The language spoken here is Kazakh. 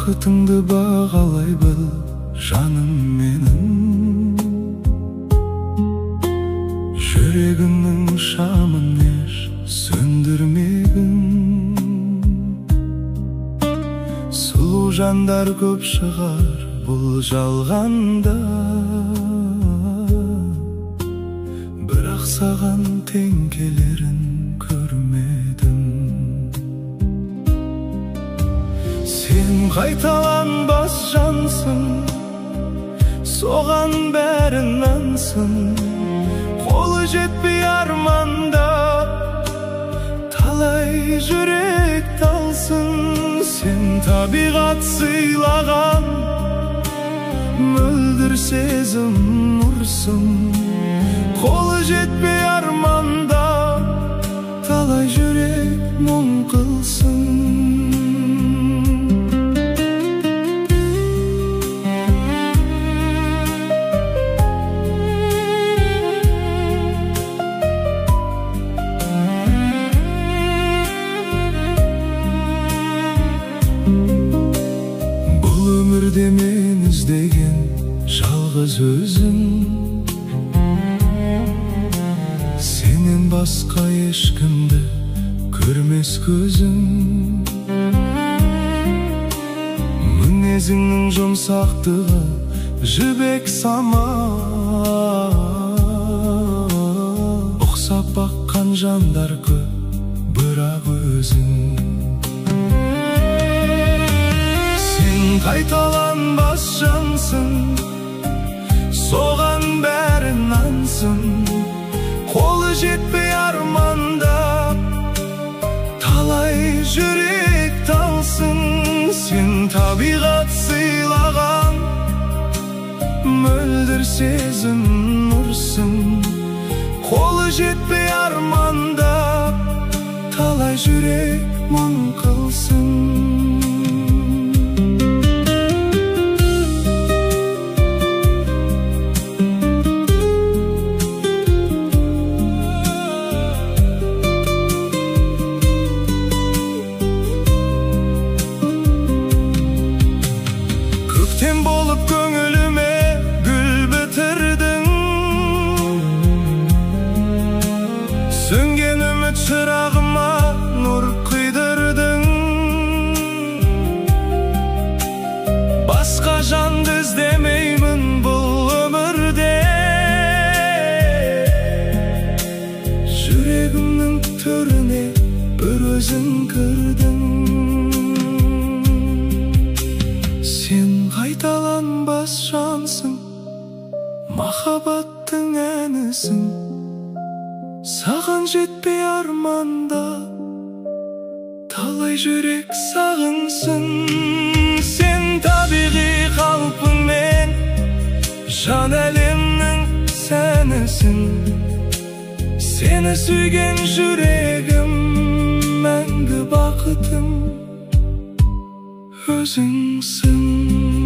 бақытыңды бағалай біл, жаным менің. Жүрегімнің шамын еш сөндірмегін. Сұлу жандар көп шығар бұл жалғанда, бірақ саған тең келерін көрмедім. Сен қайталанбас жансың, соған бәрі нансың. Қолы жетпей арманда, талай жүрек талсын. Сен табиғат сыйлаған мөлдір сезім нұрсың. Қолы жетпей арманда, талай жүрек мұң қылсын. Бұл өмірде мен іздеген жалғыз өзің, сенен басқа ешкімді көрмес көзім. Мінезіңнің жұмсақтығы жібек сама, ұқсап баққан жандар көп, бірақ өзің. Сен қайталанбас жансың, соған бәрі нансың. Қолы жетпей арманда, талай жүрек талсын. Сен табиғат сыйлаған мөлдір сезім нұрсың. Қолы жетпей арманда, талай жүрек мұң қылсын. Көктем болып көңіліме гүл бітірдің, сөнген үміт шырағыма нұр құйдырдың. Басқа жанды іздемеймін бұл өмірде, жүрегімнің төріне бір өзің кірдің. Сен қайталанбас жансың, махаббаттың әнісің. Саған жетпей арманда, талай жүрек сағынсын. Сен табиғи қалпыңмен жан әлемнің сәнісің. Сені сүйген жүрегім мәңгі бақытым өзіңсің.